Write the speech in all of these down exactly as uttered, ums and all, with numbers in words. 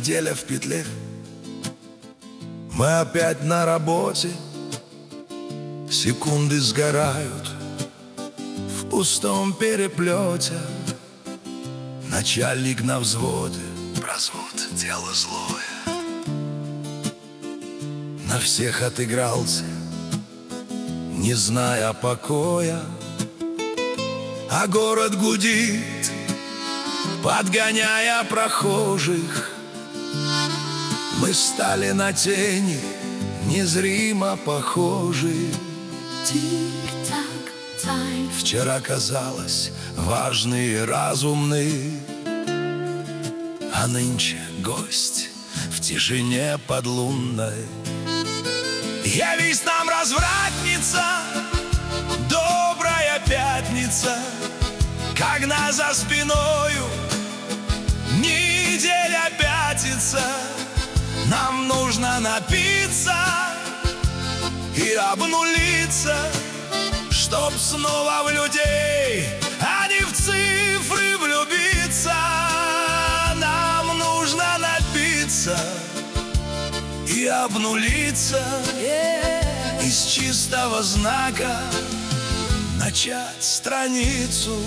неделя в петле. Мы опять на работе, секунды сгорают в пустом переплете. Начальник на взводе, развод — дело злое. На всех отыгрался, не зная покоя, а город гудит, подгоняя прохожих. Мы стали на тени, незримо похожи. Вчера казалось важны и разумны, а нынче гость в тишине подлунной. Явись нам, развратница, добрая пятница, когда за спиною неделя пятится. Нам нужно напиться и обнулиться, чтоб снова в людей, а не в цифры влюбиться. Нам нужно напиться и обнулиться, из чистого знака начать страницу.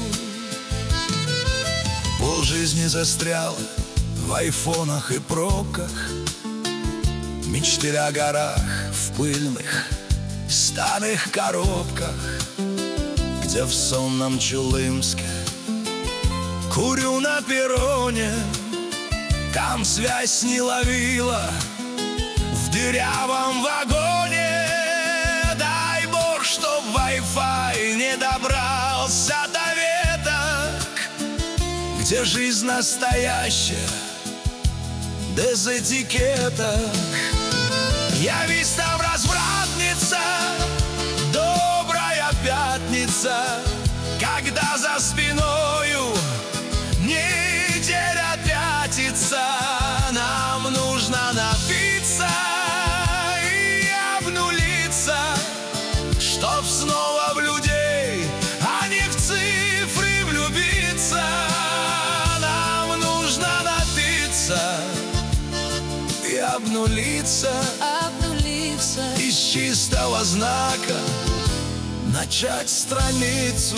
Полжизни застряла в айфонах и пробках, мечты о горах в пыльных старых коробках, где в сонном Чулымске курю на перроне. Там связь не ловила в дырявом вагоне. Дай Бог, чтоб Wi-Fi не добрался до веток, где жизнь настоящая, без этикеток. Явись нам, развратница, добрая пятница, когда за спиною неделя пятится. Нам нужно напиться и обнулиться, чтоб снова в людей, а не в цифры влюбиться. Нам нужно напиться и обнулиться, обнулиться, из чистого знака начать страницу.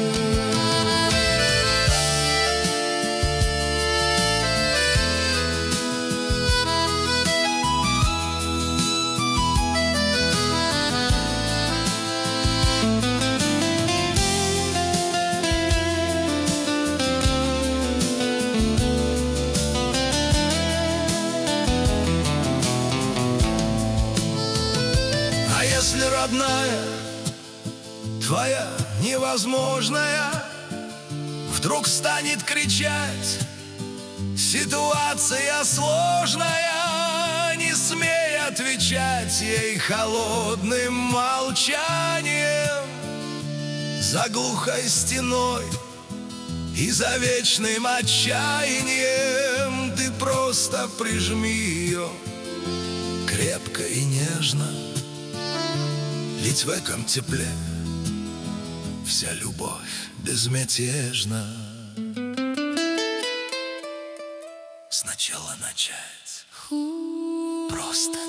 Если родная твоя невозможная вдруг станет кричать: ситуация сложная, не смей отвечать ей холодным молчанием. За глухой стеной и за вечным отчаянием ты просто прижми ее крепко и нежно. Ведь в этом тепле вся любовь безмятежна. Сначала начать просто